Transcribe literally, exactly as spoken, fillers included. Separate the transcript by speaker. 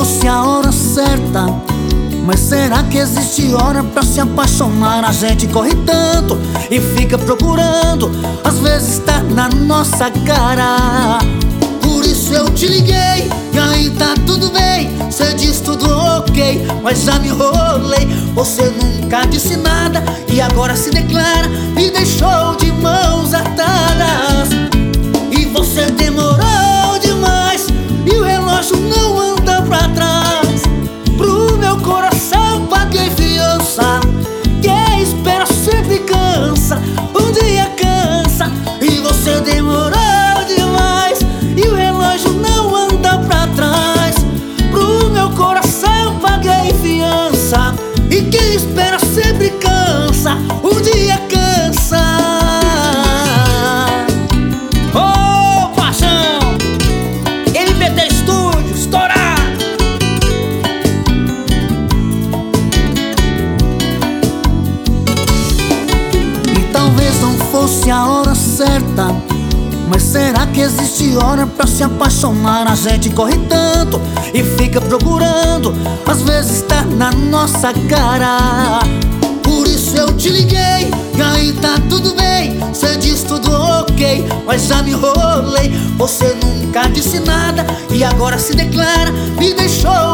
Speaker 1: fosse a hora certa, mas será que existe hora pra se apaixonar? A gente corre tanto e fica procurando, às vezes tá na nossa cara. Por isso eu te liguei, e aí tá tudo bem. Cê diz tudo ok, mas já me enrolei. Você nunca disse nada e agora se declara, me deixou de mãos atadas. E você demorou demais, e o relógio não anda pra trás. Pro meu coração paguei fiança, quem espera sempre cansa, um dia cansa. E você demorou demais, e o relógio não anda pra trás. Pro meu coração paguei fiança, e quem espera sempre cansa, um dia cansa. Ô oh, paixão, M P T Studio, estourado. E talvez não fosse a hora certa, mas será que existe hora pra se apaixonar? A gente corre tanto e fica procurando, às vezes tá na nossa cara. Por isso eu te liguei, e aí tá tudo bem. Cê diz tudo ok, mas já me enrolei. Você nunca disse nada e agora se declara, me deixou